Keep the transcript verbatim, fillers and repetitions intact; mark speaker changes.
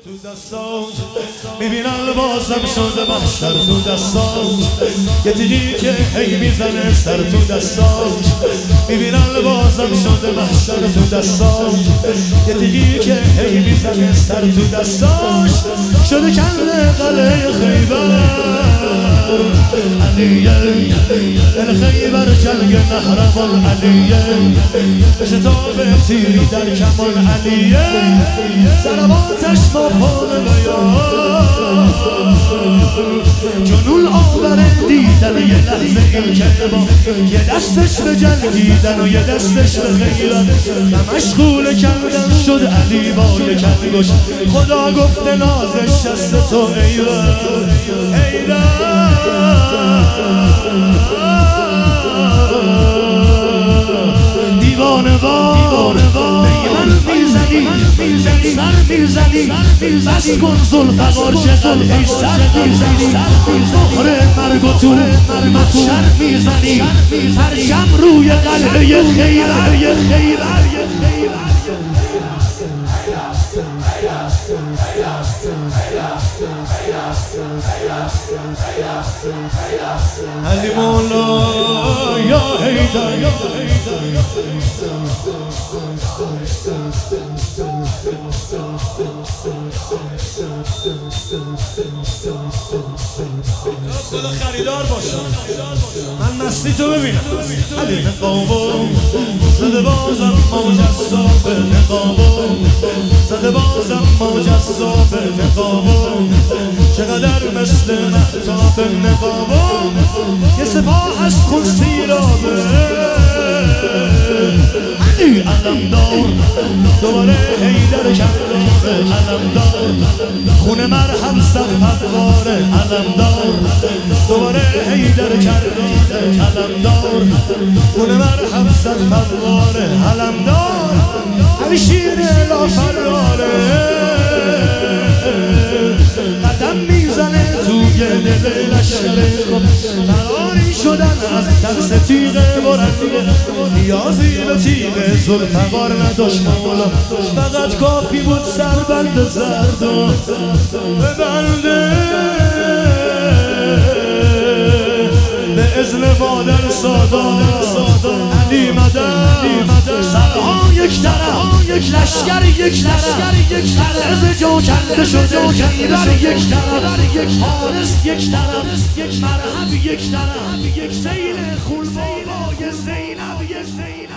Speaker 1: تو دستاش میبینن بازم شده محشر تو دستاش یه تیغی که هی میزنه سر تو دستاش میبینن بازم شده محشر تو دستاش یه تیغی که هی میزنه سر تو دستاش شده کنده قلعه خیبر علیه دل خیبر جنگ نهرمان علیه به شتاب تیری در کمان علیه ضرباتش با پان بیان جنون آوره دیدن یه لحظه این که با یه دستش به جنگیدن و یه دستش به خیبر و مشغول کردن شد علی با یک انگشت خدا گفته نازش شست تو ایوه ایوه دیوانه وار به من میزنی سر میزنی بس کن زلفقار چقدر ای سر میزنی بخوره مرگ و تو محشر میزنی پرچم روی قلعه خیبر علی مولا یا حیدر یا خدا خریدار باشه من مستی تو ببینم علی نقابم زده بازم مجذاب نقابم زده بازم مجذاب نقابم چقدر مثل محتاب نقابم یه سپاه از خون سیرابه علی علمدار دوباره حیدر کرده علمدار خون مرهم زد فتواره علمدار دوباره حیدر کرده علمدار خون مرهم زد فتواره علمدار علی شیر لافراره قدم میزنه توی دل لشکر فراری شدن از ترس تیغ برنده نیازی به تیغ ذوالفقار نداشت مولا فقط کافی بود سربند زرد و ببنده به اذن مادر سادات علی مدد سرها یک طرف یک لشکر یک طرف عرض جو کنده شده خیبر یک طرف حارس یک طرف مرحب یک طرف یک سیل خون بابای زینب یک زینب